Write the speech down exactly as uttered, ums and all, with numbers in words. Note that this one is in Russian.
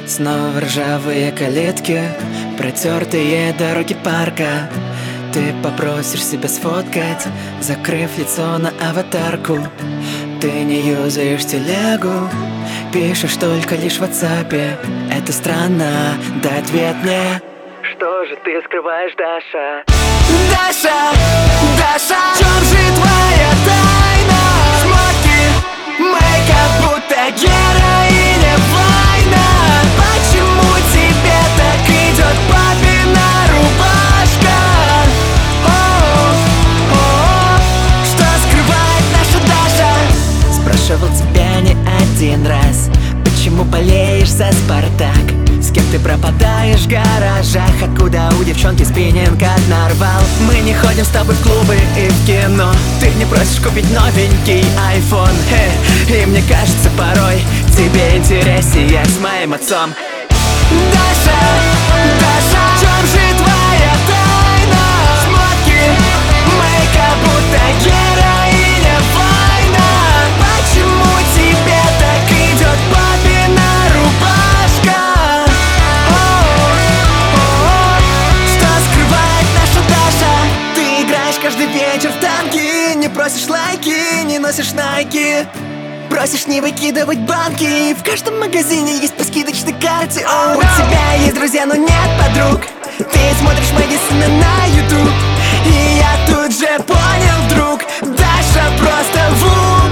Снова ржавые калитки, протертые дороги парка. Ты попросишь себя сфоткать, закрыв лицо на аватарку. Ты не юзаешь телегу, пишешь только лишь в ватсапе. Это странно, дай ответ мне. Что же ты скрываешь, Даша? Даша, Даша, в чем же твоя тайна? Смотри, мейкап, будто героиня война. Почему тебе так идет папина рубашка? О-о-о, что скрывает наша Даша? Спрашивал тебя не один раз, почему болеешь за Спартак? С кем ты пропадаешь в гаражах? Откуда у девчонки спиннинг от нарвал? Мы не ходим с тобой в клубы и в кино. Ты не просишь купить новенький айфон. Хе, и мне кажется, порой тебе интереснее с моим отцом. Даша, Даша, в чем же твоя тайна? Смотри, мейкап, будто героиня война. Почему тебе так идет папина рубашка? Каждый вечер в танки, не просишь лайки, не носишь найки. Просишь не выкидывать банки. В каждом магазине есть по скидочной карте. О, у тебя есть друзья, но нет подруг. Ты смотришь Мэдисона на ютуб. И я тут же понял, друг, Даша просто ву.